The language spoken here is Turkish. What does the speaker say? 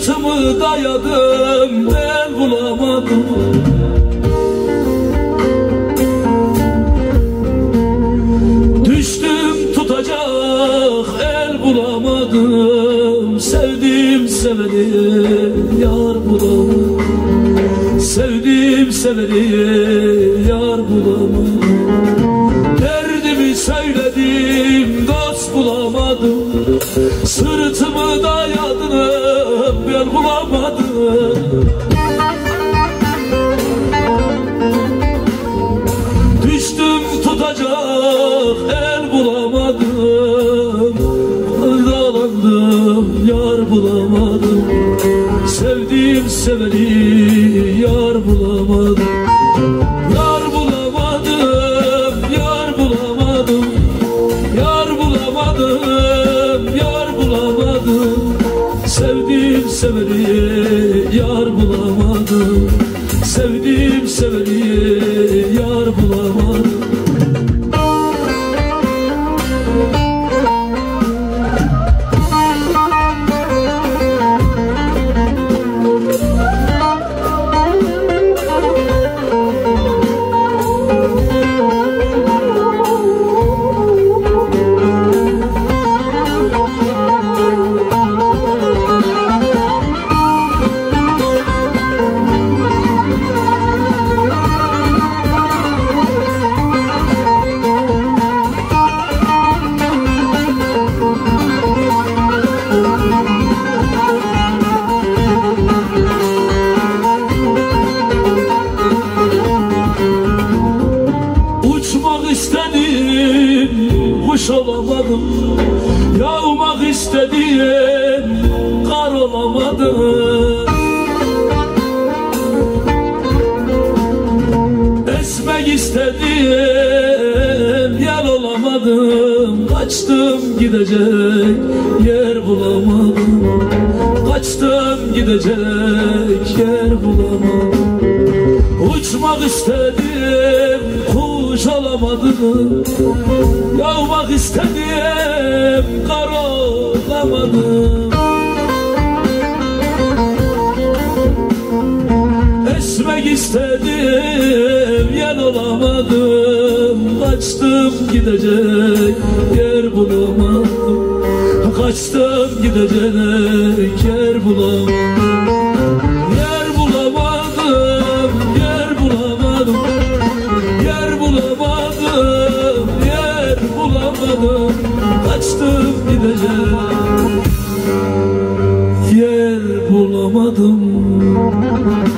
Sırtımı dayadım, el bulamadım. Düştüm tutacak el bulamadım. Sevdim seveli yar bulamadım. Sevdim seveli yar bulamadım. Derdimi söyledim, dost bulamadım. Sırtımı dayadım, el bulamadım. Düştüm tutacak el bulamadım. Dağlandım, yar bulamadım. Sevdim seveli yar bulamadım. Yar bulamadım, yar bulamadım. Yar bulamadım, yar bulamadım. Sevdim seveli yar bulamadım. Sevdim seveli yar bulamadım. Uçmak istedim, kuş olamadım. Yağmak istedim, kar olamadım. Esmek istedim, yel olamadım. Kaçtım gidecek yer bulamadım. Kaçtım gidecek yer bulamadım. Uçmak istedim, kuş olamadım. Yağmak istedim, kar olamadım. Esmek istedim, yel olamadım. Kaçtım gidecek yer bulamadım. Kaçtım gidecek yer bulamadım. Yer bulamadım, yer bulamadım. Yer bulamadım, yer bulamadım. Kaçtım gidecek yer bulamadım.